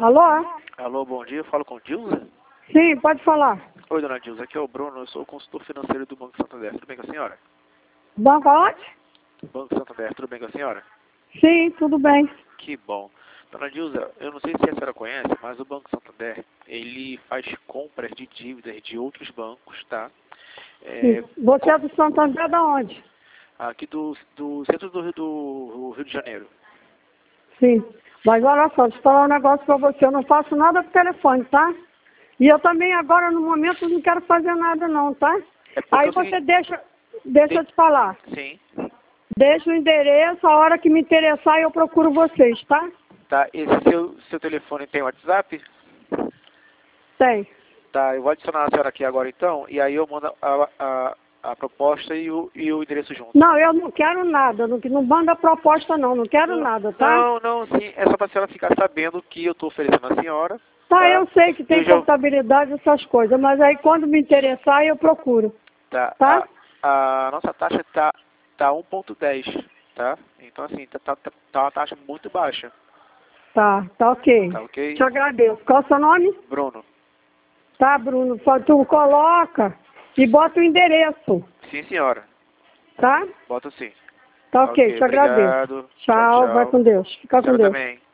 Alô? Alô, bom dia. Eu falo com Dilza? Sim, pode falar. Oi, dona Dilza. Aqui é o Bruno. Eu sou o consultor financeiro do Banco Santander. Tudo bem com a senhora? Banco aonde? Banco Santander. Tudo bem com a senhora? Sim, tudo bem. Que bom. Dona Dilza, eu não sei se a senhora conhece, mas o Banco Santander, ele faz compras de dívidas de outros bancos, tá? Você é do Santander da onde? Aqui do centro do Rio de Janeiro. Sim. Mas olha só, deixa eu falar um negócio pra você. Eu não faço nada por telefone, tá? E eu também agora, no momento, não quero fazer nada não, tá? Aí você deixa eu te falar. Sim. Deixa o endereço, a hora que me interessar eu procuro vocês, tá? Tá, esse seu telefone tem WhatsApp? Tem. Tá, eu vou adicionar a senhora aqui agora então, e aí eu mando a proposta e o endereço junto. Não, eu não quero nada, não manda proposta não quero nada, tá? Não, sim, é só para a senhora ficar sabendo que eu estou oferecendo a senhora. Tá, eu sei que tem Eu já- contabilidade, essas coisas, mas aí quando me interessar eu procuro. Tá, Tá? a nossa taxa tá 1,10, tá? Então assim, tá uma taxa muito baixa, Tá ok. tá ok? Te agradeço. Qual é o seu nome? Bruno. Tá, Bruno, tu coloca e bota o endereço, Sim, senhora. tá? Bota sim. Tá ok, te agradeço. Obrigado. Tchau, vai Tchau. com Deus. Fica A com senhora Deus. também.